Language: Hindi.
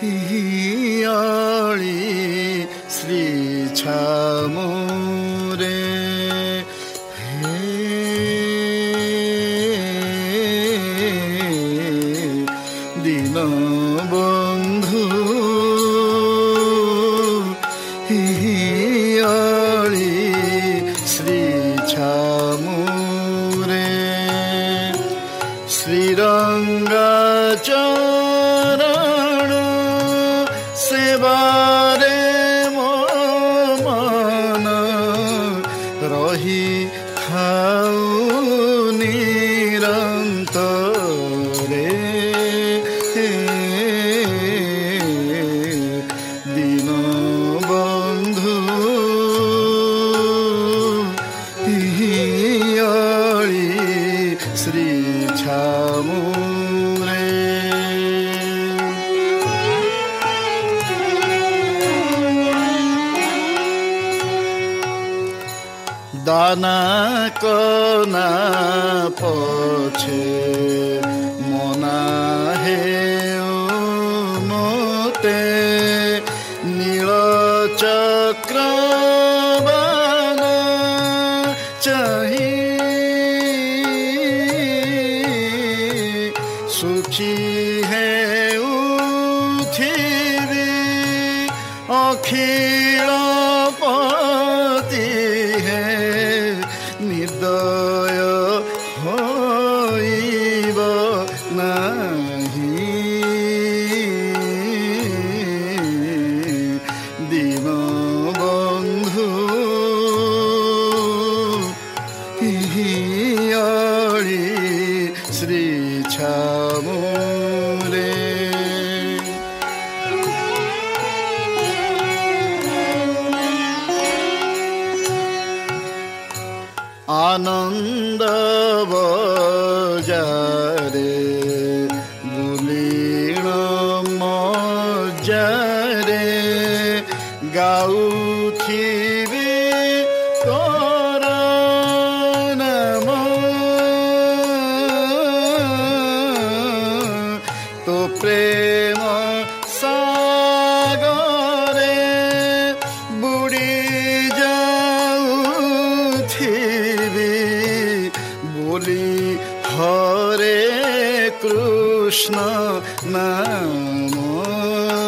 हियाळी श्री छामुरे हे दीन बंधु हियाळी श्री छामुरे श्रीरंगाचरण सेवारे मो मन रही खाऊ निरंतरे दीन बंधु हियाळी श्री छामुरे दाना कना पछे मना हे मोते नील चक्रबाण चाही सुखी है उथिबी अखिल पति है निर्दय होइब नाही दीन बंधु हियाळी श्री छामुरे आनंद बजारे बुलीण मजारे गाउथिबी तोर नाम तो प्रेम सागरे बुड़ी जाउथिबी बोली हरे कृष्ण नाम